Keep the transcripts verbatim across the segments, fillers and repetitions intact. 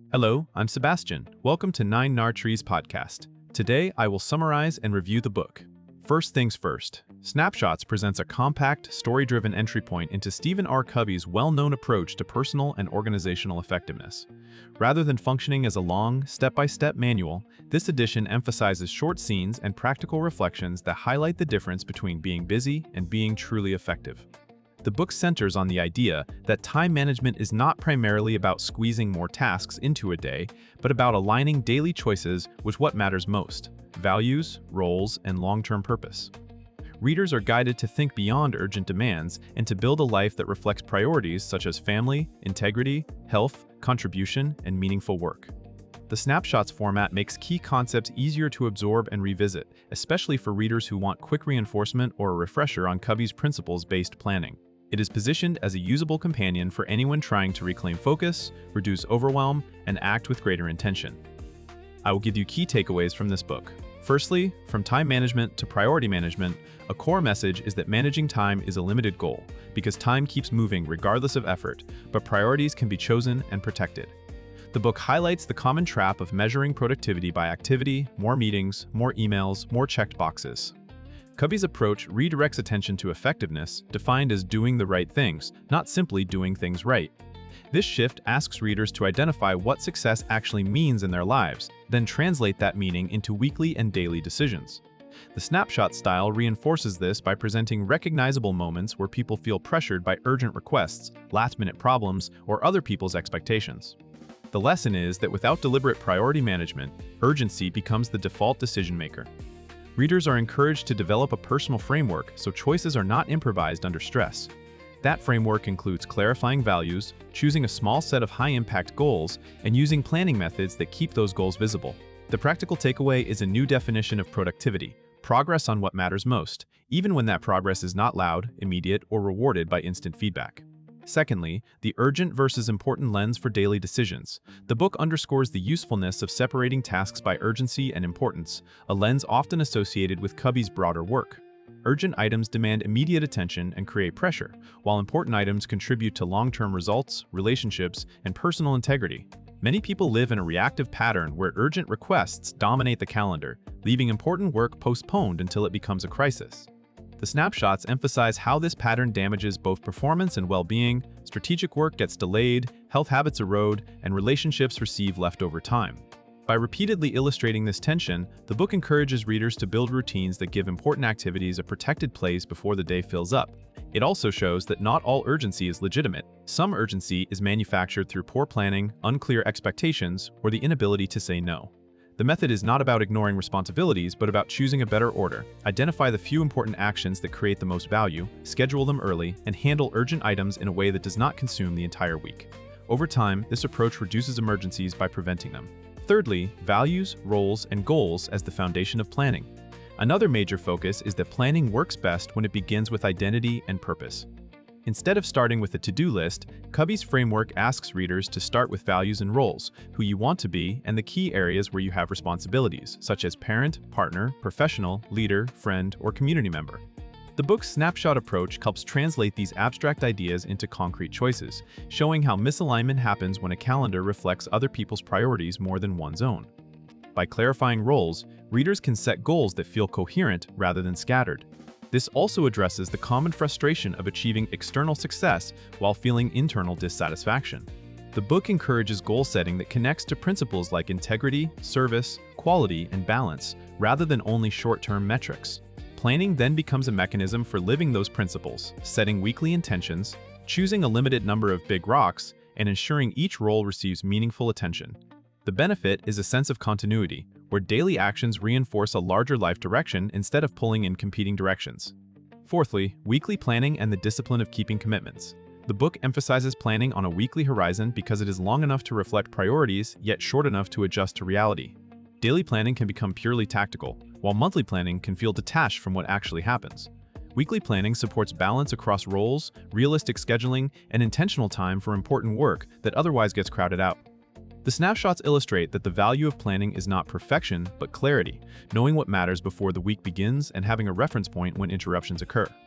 Hello, I'm Sebastian. Welcome to Nine Nar Trees podcast. Today, I will summarize and review the book. First things first, Snapshots presents a compact, story-driven entry point into Stephen R. Covey's well-known approach to personal and organizational effectiveness. Rather than functioning as a long, step-by-step manual, this edition emphasizes short scenes and practical reflections that highlight the difference between being busy and being truly effective. The book centers on the idea that time management is not primarily about squeezing more tasks into a day, but about aligning daily choices with what matters most: values, roles, and long-term purpose. Readers are guided to think beyond urgent demands and to build a life that reflects priorities such as family, integrity, health, contribution, and meaningful work. The Snapshots format makes key concepts easier to absorb and revisit, especially for readers who want quick reinforcement or a refresher on Covey's principles-based planning. It is positioned as a usable companion for anyone trying to reclaim focus, reduce overwhelm, and act with greater intention. I will give you key takeaways from this book. Firstly, from time management to priority management, a core message is that managing time is a limited goal, because time keeps moving regardless of effort, but priorities can be chosen and protected. The book highlights the common trap of measuring productivity by activity, more meetings, more emails, more checked boxes. Covey's approach redirects attention to effectiveness, defined as doing the right things, not simply doing things right. This shift asks readers to identify what success actually means in their lives, then translate that meaning into weekly and daily decisions. The snapshot style reinforces this by presenting recognizable moments where people feel pressured by urgent requests, last-minute problems, or other people's expectations. The lesson is that without deliberate priority management, urgency becomes the default decision-maker. Readers are encouraged to develop a personal framework so choices are not improvised under stress. That framework includes clarifying values, choosing a small set of high-impact goals, and using planning methods that keep those goals visible. The practical takeaway is a new definition of productivity: progress on what matters most, even when that progress is not loud, immediate, or rewarded by instant feedback. Secondly, the urgent versus important lens for daily decisions. The book underscores the usefulness of separating tasks by urgency and importance, a lens often associated with Covey's broader work. Urgent items demand immediate attention and create pressure, while important items contribute to long-term results, relationships, and personal integrity. Many people live in a reactive pattern where urgent requests dominate the calendar, leaving important work postponed until it becomes a crisis. The snapshots emphasize how this pattern damages both performance and well-being. Strategic work gets delayed, health habits erode, and relationships receive leftover time. By repeatedly illustrating this tension, the book encourages readers to build routines that give important activities a protected place before the day fills up. It also shows that not all urgency is legitimate. Some urgency is manufactured through poor planning, unclear expectations, or the inability to say no. The method is not about ignoring responsibilities, but about choosing a better order. Identify the few important actions that create the most value, schedule them early, and handle urgent items in a way that does not consume the entire week. Over time, this approach reduces emergencies by preventing them. Thirdly, values, roles, and goals as the foundation of planning. Another major focus is that planning works best when it begins with identity and purpose. Instead of starting with a to-do list, Covey's framework asks readers to start with values and roles, who you want to be, and the key areas where you have responsibilities, such as parent, partner, professional, leader, friend, or community member. The book's snapshot approach helps translate these abstract ideas into concrete choices, showing how misalignment happens when a calendar reflects other people's priorities more than one's own. By clarifying roles, readers can set goals that feel coherent rather than scattered. This also addresses the common frustration of achieving external success while feeling internal dissatisfaction. The book encourages goal setting that connects to principles like integrity, service, quality, and balance, rather than only short-term metrics. Planning then becomes a mechanism for living those principles, setting weekly intentions, choosing a limited number of big rocks, and ensuring each role receives meaningful attention. The benefit is a sense of continuity, where daily actions reinforce a larger life direction instead of pulling in competing directions. Fourthly, weekly planning and the discipline of keeping commitments. The book emphasizes planning on a weekly horizon because it is long enough to reflect priorities, yet short enough to adjust to reality. Daily planning can become purely tactical, while monthly planning can feel detached from what actually happens. Weekly planning supports balance across roles, realistic scheduling, and intentional time for important work that otherwise gets crowded out. The snapshots illustrate that the value of planning is not perfection, but clarity, knowing what matters before the week begins and having a reference point when interruptions occur.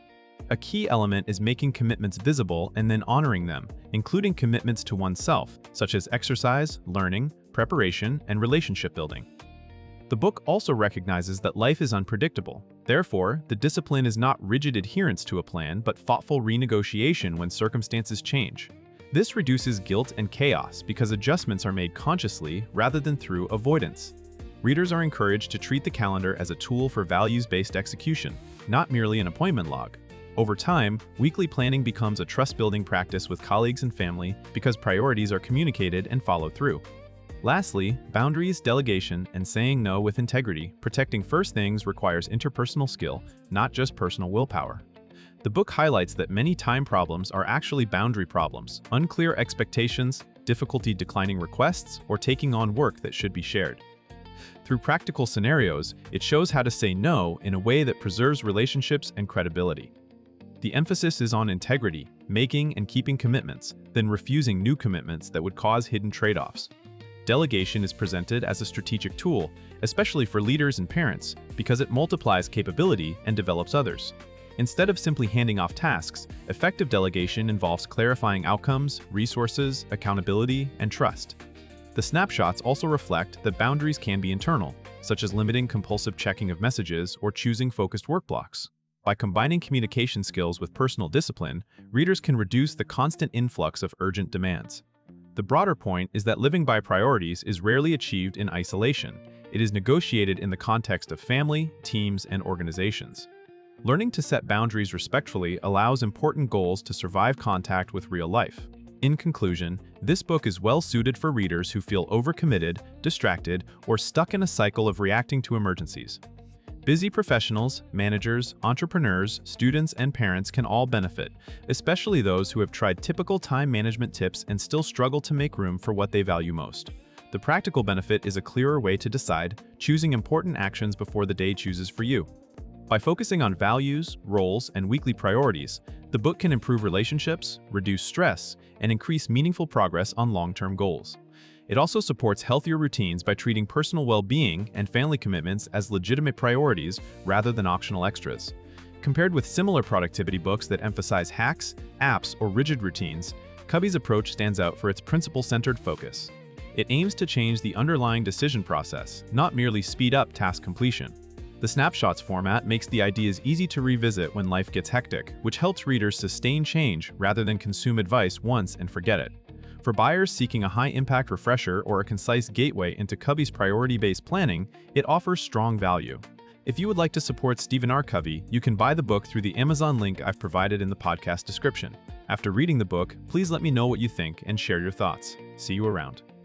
A key element is making commitments visible and then honoring them, including commitments to oneself, such as exercise, learning, preparation, and relationship building. The book also recognizes that life is unpredictable. Therefore, the discipline is not rigid adherence to a plan, but thoughtful renegotiation when circumstances change. This reduces guilt and chaos because adjustments are made consciously rather than through avoidance. Readers are encouraged to treat the calendar as a tool for values-based execution, not merely an appointment log. Over time, weekly planning becomes a trust-building practice with colleagues and family because priorities are communicated and followed through. Lastly, boundaries, delegation, and saying no with integrity. Protecting first things requires interpersonal skill, not just personal willpower. The book highlights that many time problems are actually boundary problems, unclear expectations, difficulty declining requests, or taking on work that should be shared. Through practical scenarios, it shows how to say no in a way that preserves relationships and credibility. The emphasis is on integrity, making and keeping commitments, then refusing new commitments that would cause hidden trade-offs. Delegation is presented as a strategic tool, especially for leaders and parents, because it multiplies capability and develops others. Instead of simply handing off tasks, effective delegation involves clarifying outcomes, resources, accountability, and trust. The snapshots also reflect that boundaries can be internal, such as limiting compulsive checking of messages or choosing focused work blocks. By combining communication skills with personal discipline, readers can reduce the constant influx of urgent demands. The broader point is that living by priorities is rarely achieved in isolation. It is negotiated in the context of family, teams, and organizations. Learning to set boundaries respectfully allows important goals to survive contact with real life. In conclusion, this book is well suited for readers who feel overcommitted, distracted, or stuck in a cycle of reacting to emergencies. Busy professionals, managers, entrepreneurs, students, and parents can all benefit, especially those who have tried typical time management tips and still struggle to make room for what they value most. The practical benefit is a clearer way to decide, choosing important actions before the day chooses for you. By focusing on values, roles, and weekly priorities, the book can improve relationships, reduce stress, and increase meaningful progress on long-term goals. It also supports healthier routines by treating personal well-being and family commitments as legitimate priorities rather than optional extras. Compared with similar productivity books that emphasize hacks, apps, or rigid routines, Cubby's approach stands out for its principle-centered focus. It aims to change the underlying decision process, not merely speed up task completion. The snapshots format makes the ideas easy to revisit when life gets hectic, which helps readers sustain change rather than consume advice once and forget it. For buyers seeking a high-impact refresher or a concise gateway into Cubby's priority-based planning, it offers strong value. If you would like to support Stephen R. Covey, you can buy the book through the Amazon link I've provided in the podcast description. After reading the book, please let me know what you think and share your thoughts. See you around.